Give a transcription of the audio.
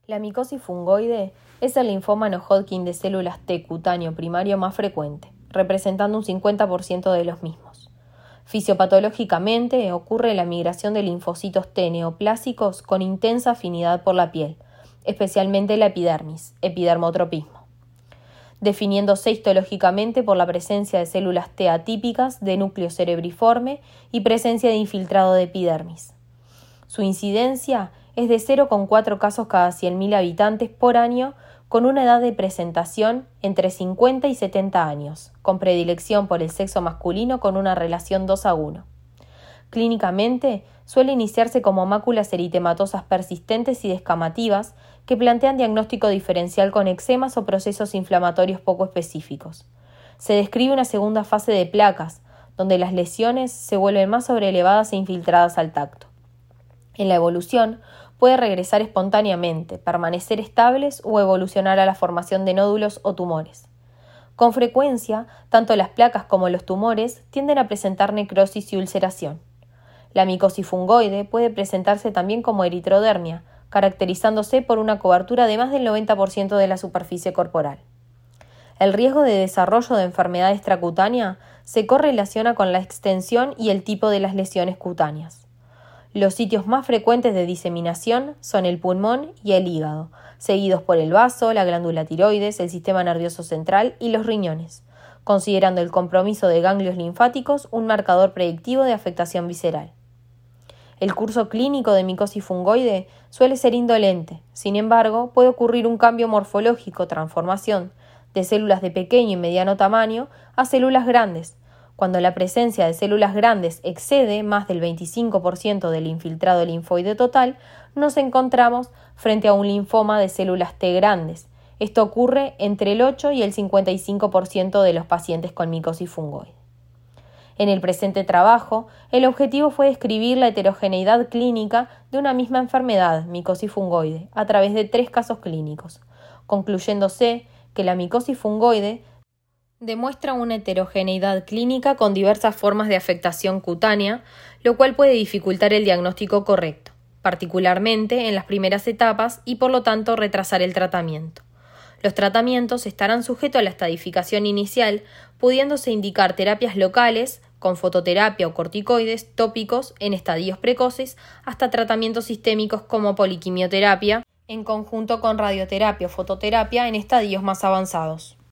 La micosis fungoide es el linfoma no-Hodgkin de células T cutáneo primario más frecuente, representando un 50% de los mismos. Fisiopatológicamente ocurre la migración de linfocitos T neoplásicos con intensa afinidad por la piel, especialmente la epidermis, epidermotropismo, definiéndose histológicamente por la presencia de células T atípicas de núcleo cerebriforme y presencia de infiltrado de epidermis. Su incidencia es de 0,4 casos cada 100.000 habitantes por año, con una edad de presentación entre 50 y 70 años, con predilección por el sexo masculino con una relación 2:1. Clínicamente, suele iniciarse como máculas eritematosas persistentes y descamativas que plantean diagnóstico diferencial con eczemas o procesos inflamatorios poco específicos. Se describe una segunda fase de placas, donde las lesiones se vuelven más sobrelevadas e infiltradas al tacto. En la evolución, puede regresar espontáneamente, permanecer estables o evolucionar a la formación de nódulos o tumores. Con frecuencia, tanto las placas como los tumores tienden a presentar necrosis y ulceración. La micosis fungoide puede presentarse también como eritrodermia, caracterizándose por una cobertura de más del 90% de la superficie corporal. El riesgo de desarrollo de enfermedad extracutánea se correlaciona con la extensión y el tipo de las lesiones cutáneas. Los sitios más frecuentes de diseminación son el pulmón y el hígado, seguidos por el vaso, la glándula tiroides, el sistema nervioso central y los riñones, considerando el compromiso de ganglios linfáticos un marcador predictivo de afectación visceral. El curso clínico de micosis fungoide suele ser indolente, sin embargo, puede ocurrir un cambio morfológico, transformación, de células de pequeño y mediano tamaño a células grandes. Cuando la presencia de células grandes excede más del 25% del infiltrado linfoide total, nos encontramos frente a un linfoma de células T grandes. Esto ocurre entre el 8 y el 55% de los pacientes con micosis fungoide. En el presente trabajo, el objetivo fue describir la heterogeneidad clínica de una misma enfermedad, micosis fungoide, a través de 3 casos clínicos, concluyéndose que la micosis fungoide demuestra una heterogeneidad clínica con diversas formas de afectación cutánea, lo cual puede dificultar el diagnóstico correcto, particularmente en las primeras etapas y por lo tanto retrasar el tratamiento. Los tratamientos estarán sujetos a la estadificación inicial, pudiéndose indicar terapias locales, con fototerapia o corticoides tópicos en estadios precoces, hasta tratamientos sistémicos como poliquimioterapia, en conjunto con radioterapia o fototerapia en estadios más avanzados.